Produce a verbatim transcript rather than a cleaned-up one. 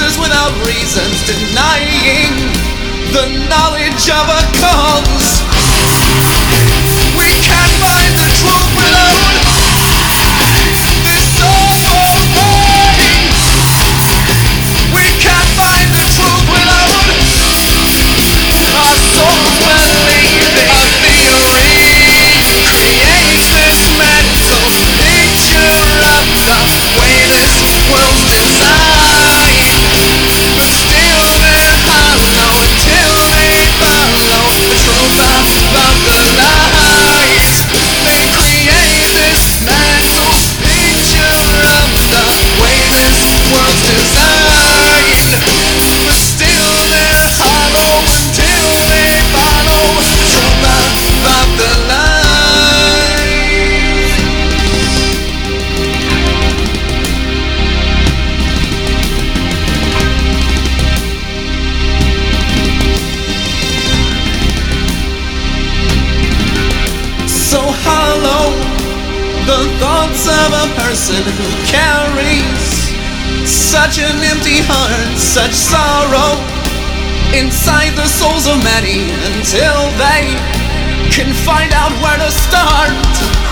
excuses without reasons, denying the knowledge of a cause. We can't find the truth without this soul burning. We can't find the truth without our souls believing. A theory creates this mental picture of the way this world's designed, but still they're hollow until they follow the truth of the lies. They create this mental picture of the way this world's designed, but still they're hollow until they follow the truth of the lies. So hollow, the thoughts of a person who carries such an empty heart, such sorrow inside the souls of many, until they can find out where to start.